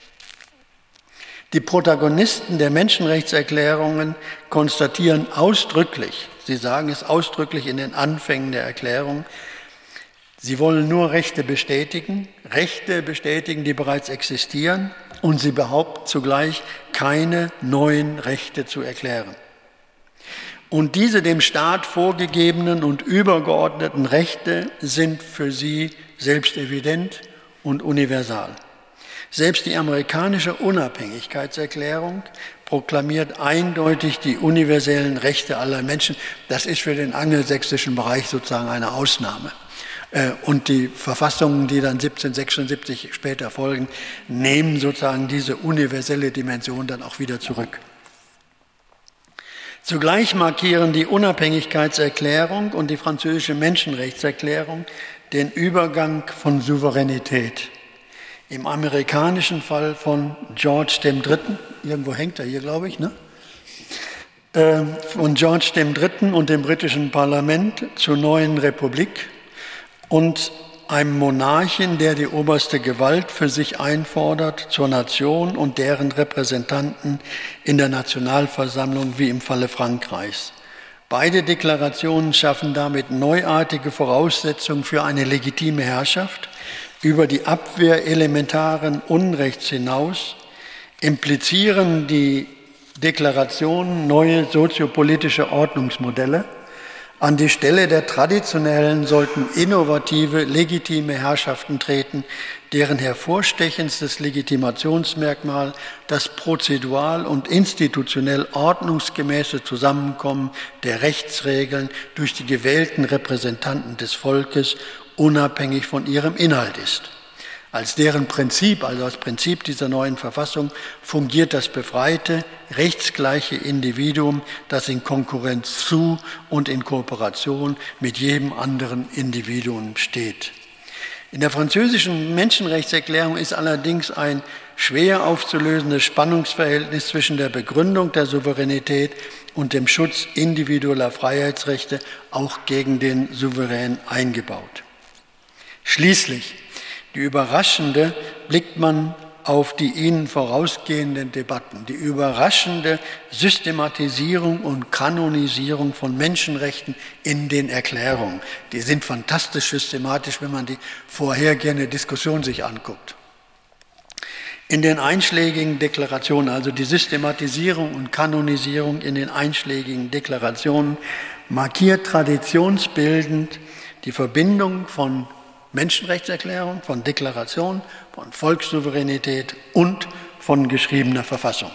Die Protagonisten der Menschenrechtserklärungen konstatieren ausdrücklich, sie sagen es ausdrücklich in den Anfängen der Erklärung, sie wollen nur Rechte bestätigen, die bereits existieren, und sie behaupten zugleich, keine neuen Rechte zu erklären. Und diese dem Staat vorgegebenen und übergeordneten Rechte sind für sie selbstevident und universal. Selbst die amerikanische Unabhängigkeitserklärung proklamiert eindeutig die universellen Rechte aller Menschen. Das ist für den angelsächsischen Bereich sozusagen eine Ausnahme. Und die Verfassungen, die dann 1776 später folgen, nehmen sozusagen diese universelle Dimension dann auch wieder zurück. Zugleich markieren die Unabhängigkeitserklärung und die französische Menschenrechtserklärung den Übergang von Souveränität. Im amerikanischen Fall von George III., irgendwo hängt er hier, glaube ich, ne? Von George III. Und dem britischen Parlament zur neuen Republik und einem Monarchen, der die oberste Gewalt für sich einfordert, zur Nation und deren Repräsentanten in der Nationalversammlung wie im Falle Frankreichs. Beide Deklarationen schaffen damit neuartige Voraussetzungen für eine legitime Herrschaft über die Abwehr elementaren Unrechts hinaus, implizieren die Deklarationen neue soziopolitische Ordnungsmodelle. An die Stelle der traditionellen sollten innovative, legitime Herrschaften treten, deren hervorstechendstes Legitimationsmerkmal das prozedural und institutionell ordnungsgemäße Zusammenkommen der Rechtsregeln durch die gewählten Repräsentanten des Volkes unabhängig von ihrem Inhalt ist. Als deren Prinzip, also als Prinzip dieser neuen Verfassung, fungiert das befreite, rechtsgleiche Individuum, das in Konkurrenz zu und in Kooperation mit jedem anderen Individuum steht. In der französischen Menschenrechtserklärung ist allerdings ein schwer aufzulösendes Spannungsverhältnis zwischen der Begründung der Souveränität und dem Schutz individueller Freiheitsrechte auch gegen den Souverän eingebaut. Schließlich blickt man auf die ihnen vorausgehenden Debatten, die überraschende Systematisierung und Kanonisierung von Menschenrechten in den Erklärungen. Die sind fantastisch systematisch, wenn man die vorhergehende Diskussion sich anguckt. In den einschlägigen Deklarationen, also die Systematisierung und Kanonisierung in den einschlägigen Deklarationen, markiert traditionsbildend die Verbindung von Menschenrechtserklärung, von Deklaration, von Volkssouveränität und von geschriebener Verfassung.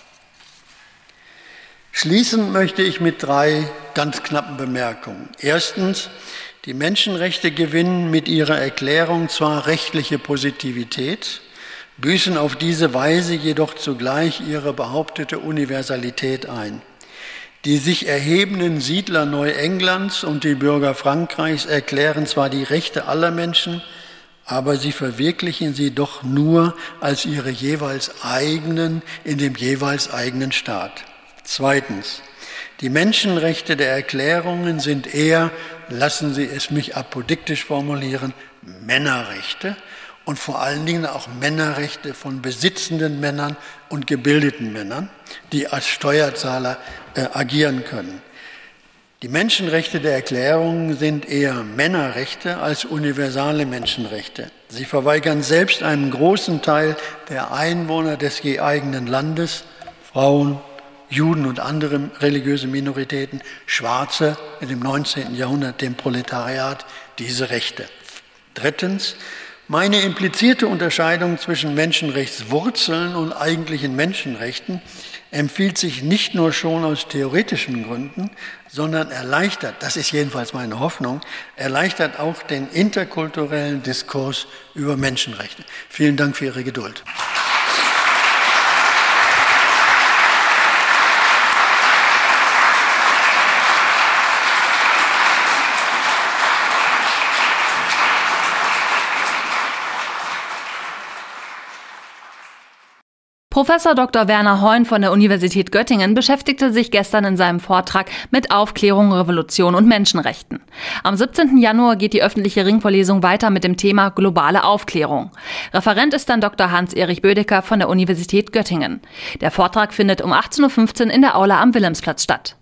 Schließen möchte ich mit 3 ganz knappen Bemerkungen. Erstens, die Menschenrechte gewinnen mit ihrer Erklärung zwar rechtliche Positivität, büßen auf diese Weise jedoch zugleich ihre behauptete Universalität ein. Die sich erhebenden Siedler Neuenglands und die Bürger Frankreichs erklären zwar die Rechte aller Menschen, aber sie verwirklichen sie doch nur als ihre jeweils eigenen in dem jeweils eigenen Staat. Zweitens, die Menschenrechte der Erklärungen sind eher, lassen Sie es mich apodiktisch formulieren, Männerrechte und vor allen Dingen auch Männerrechte von besitzenden Männern und gebildeten Männern, die als Steuerzahler agieren können. Die Menschenrechte der Erklärungen sind eher Männerrechte als universale Menschenrechte. Sie verweigern selbst einem großen Teil der Einwohner des je eigenen Landes, Frauen, Juden und andere religiöse Minoritäten, Schwarze in dem 19. Jahrhundert, dem Proletariat, diese Rechte. Drittens, meine implizierte Unterscheidung zwischen Menschenrechtswurzeln und eigentlichen Menschenrechten empfiehlt sich nicht nur schon aus theoretischen Gründen, sondern erleichtert, das ist jedenfalls meine Hoffnung, erleichtert auch den interkulturellen Diskurs über Menschenrechte. Vielen Dank für Ihre Geduld. Professor Dr. Werner Heun von der Universität Göttingen beschäftigte sich gestern in seinem Vortrag mit Aufklärung, Revolution und Menschenrechten. Am 17. Januar geht die öffentliche Ringvorlesung weiter mit dem Thema globale Aufklärung. Referent ist dann Dr. Hans-Erich Bödecker von der Universität Göttingen. Der Vortrag findet um 18:15 Uhr in der Aula am Wilhelmsplatz statt.